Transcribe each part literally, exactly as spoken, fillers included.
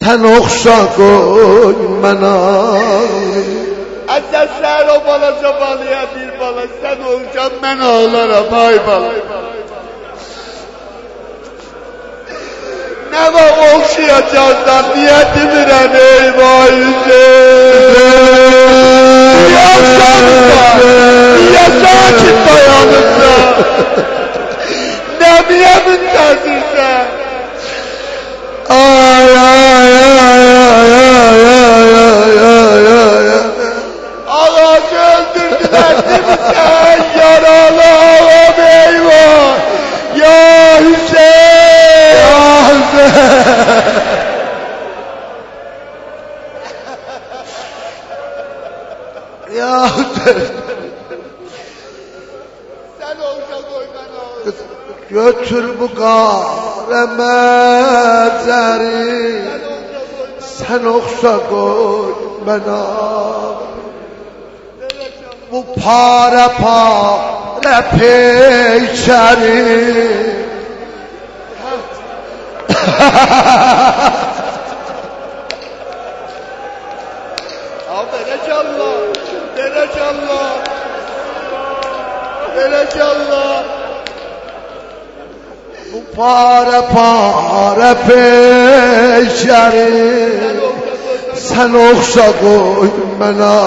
Sən oxşa qoy mənə. Əzəl səhər o balaca balıya bir bala, sən oxşa mən ağlaram ay bala. Nə var oxşayacaqsan, niyə demirəm ey vay Hüseyin? Niyə sakit niyə sakit dayanırsan? Nəbiyə müntəzirsən? Ay ay ay ay ay ay ay ay ay. Ağacı öldürdüler değil mi sen? Yaralı ağam eyvah! Ya Hüseyin! Ya Hüseyin! Ya Hüseyin! Sen olsa koy ben ağam. Götür bu qarəməcəri, sən oxşa qoy mənə. Bu para para peçeri. Abi Recanla, Recanla, Recanla. Bu para para peçeri, sən oxşa qoy mənə.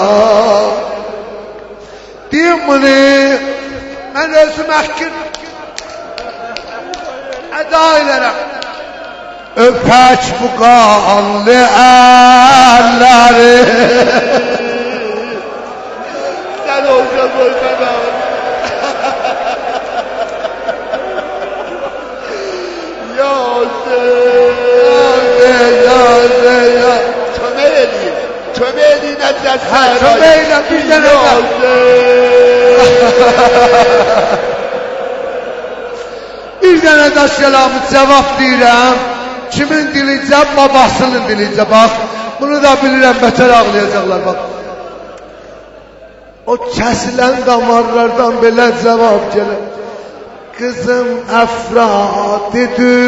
Dimni, mən özüm əhkin əda elərəm. Öpək bu qanlı əlləri. Sən oxşa qoy mənə. Ya Hüseyin, ya Hüseyin. Kömək edin, kömək edin əzəl səhər. Kömək elə bir dənə də. Bir dənə də səlamı cavab deyirəm. Kimin dilicə, babasının dilicə. Bax, bunu da bilirəm, bətər ağlayacaqlar, bax. O kəsilən damarlardan belə cavab gəlir. Kızım əfradi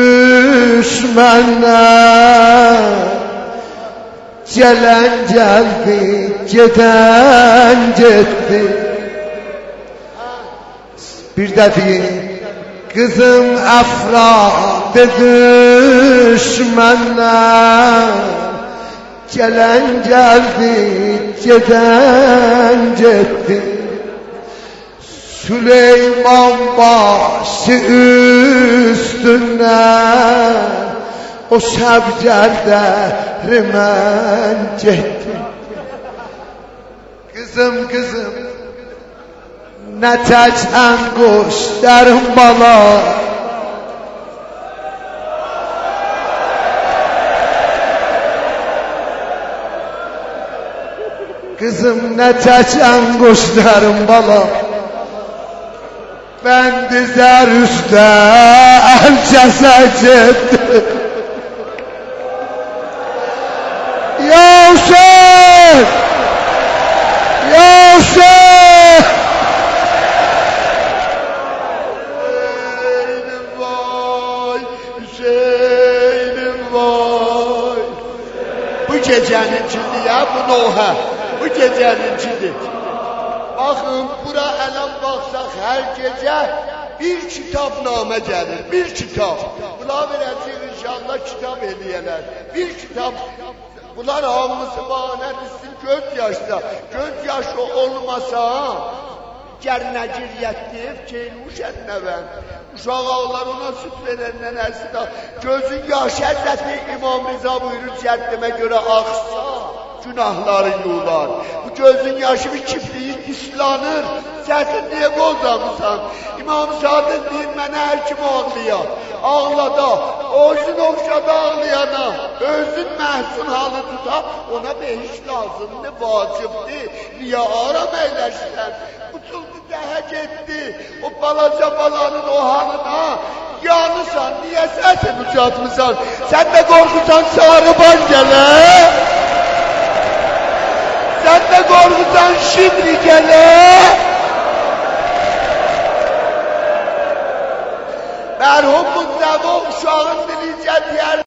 düşməndən, gələn gəldi, gedən getdi. Bir də deyin, kızım əfradi düşməndən, gələn gəldi, gedən getdi. Süleyman başı üstündən, o səbcərdə mən getdim. Kızım, kızım, nə təkən quşlarım bala. Kızım, nə təkən quşlarım bala. Ben dizer üstte el cesedim. Ya Hüseyin! Ya Hüseyin! Hüseyin'im vay, Hüseyin'im vay. Bu gecenin içindi ya bu Noha. Bu gecenin içindi. Bakın bura elem baksaq her gece bir kitabname gelir, bir kitap. Buna verəcək inşallah kitap eləyələr. Bir kitap, bunlar hamısı bana düşsün göz yaşda. Göz yaşı olmasa, gərnə giryətdir, keynuş ətnəvən. Uşaq ağlar ona süt verəndən əsidə. Gözün yaşı Həzrəti İmam Rıza buyurur, cəddimə görə axsa. Günahları yular. Bu gözün yaşı bir kipliğin islanır. Səsin niye bozamısan? İmam Sadık deyir, mənə hər kim ağlayar. Ağlada, özün oxşada ağlayana, özün məhsun halı tuta, ona behiş lazımdır, vacibdir. Niye aram eyləşsən? Uçuldu dəhə getdi, o balaca balanın o halına. Yanısan, niye səsin ucatmısan? Sən də qorxusan sarıban gələ. Sen de korkutan şimdi gele. Merhum Mustafa uşağın dilince diğer